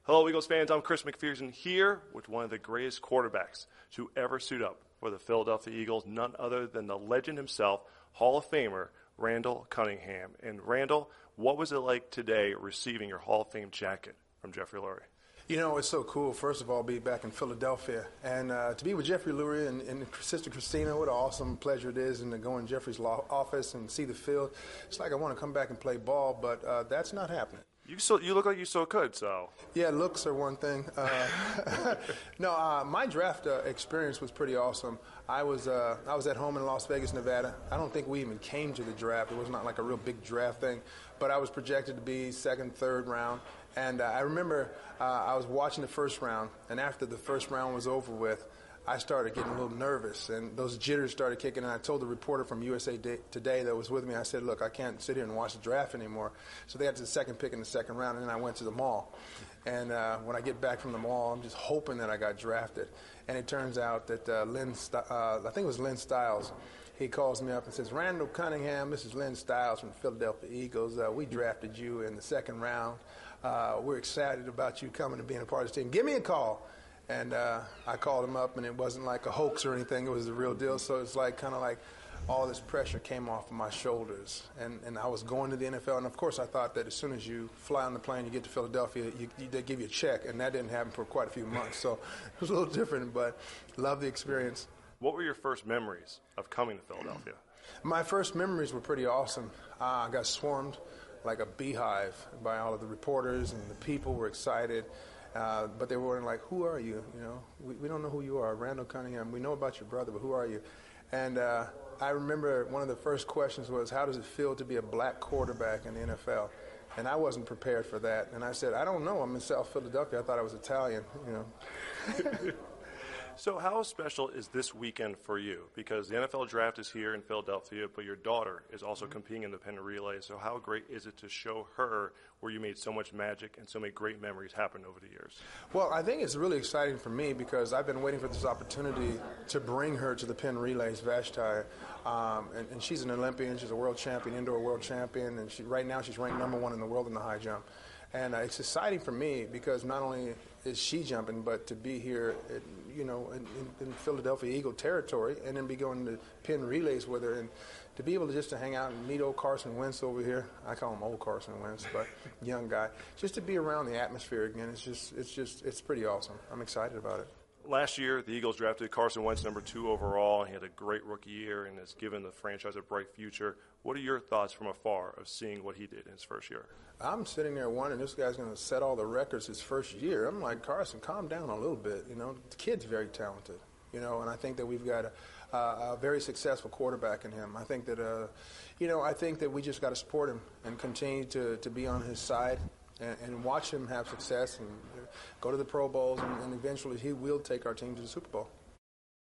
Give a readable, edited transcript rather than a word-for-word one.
Hello, Eagles fans. I'm Chris McPherson here with one of the greatest quarterbacks to ever suit up for the Philadelphia Eagles, none other than the legend himself, Hall of Famer, Randall Cunningham. And Randall, what was it like today receiving your Hall of Fame jacket from Jeffrey Lurie? You know, it's so cool, first of all, be back in Philadelphia. And to be with Jeffrey Lurie and Sister Christina, what an awesome pleasure it is, and to go in Jeffrey's office and see the field. It's like I want to come back and play ball, but that's not happening. You look like you still could, so. Yeah, looks are one thing. No, my draft experience was pretty awesome. I was at home in Las Vegas, Nevada. I don't think we even came to the draft. It was not like a real big draft thing, but I was projected to be second, third round. And I remember I was watching the first round, and after the first round was over with, I started getting a little nervous, and those jitters started kicking, and I told the reporter from USA Today that was with me, I said, look, I can't sit here and watch the draft anymore. So they got to the second pick in the second round, and then I went to the mall. And when I get back from the mall, I'm just hoping that I got drafted. And it turns out that I think it was Lynn Stiles, he calls me up and says, Randall Cunningham, this is Lynn Stiles from the Philadelphia Eagles. We drafted you in the second round. We're excited about you coming and being a part of this team. Give me a call. And I called him up, and it wasn't like a hoax or anything. It was the real deal. So it's like kind of like all this pressure came off of my shoulders. And I was going to the NFL. And, of course, I thought that as soon as you fly on the plane, you get to Philadelphia, they give you a check. And that didn't happen for quite a few months. So it was a little different, but love the experience. What were your first memories of coming to Philadelphia? My first memories were pretty awesome. I got swarmed like a beehive by all of the reporters, and the people were excited. But they were like, who are you? You know, we don't know who you are. Randall Cunningham, we know about your brother, but who are you? And I remember one of the first questions was, how does it feel to be a black quarterback in the NFL? And I wasn't prepared for that. And I said, I don't know. I'm in South Philadelphia. I thought I was Italian, you know. So how special is this weekend for you? Because the NFL draft is here in Philadelphia, but your daughter is also competing in the Penn Relay. So how great is it to show her where you made so much magic and so many great memories happen over the years? Well, I think it's really exciting for me because I've been waiting for this opportunity to bring her to the Penn Relays, Vashti. And she's an Olympian. She's a world champion, indoor world champion. And right now she's ranked #1 in the world in the high jump. And it's exciting for me because not only is she jumping, but to be here, in Philadelphia Eagle territory, and then be going to Penn Relays with her, and to be able to just to hang out and meet old Carson Wentz over here. I call him old Carson Wentz, but young guy. Just to be around the atmosphere again, it's pretty awesome. I'm excited about it. Last year, the Eagles drafted Carson Wentz #2 overall. He had a great rookie year and has given the franchise a bright future. What are your thoughts from afar of seeing what he did in his first year? I'm sitting there wondering, this guy's going to set all the records his first year. I'm like, Carson, calm down a little bit. You know, the kid's very talented, you know, and I think that we've got a very successful quarterback in him. I think that, I think that we just got to support him and continue to be on his side and watch him have success and go to the Pro Bowls, and eventually he will take our team to the Super Bowl.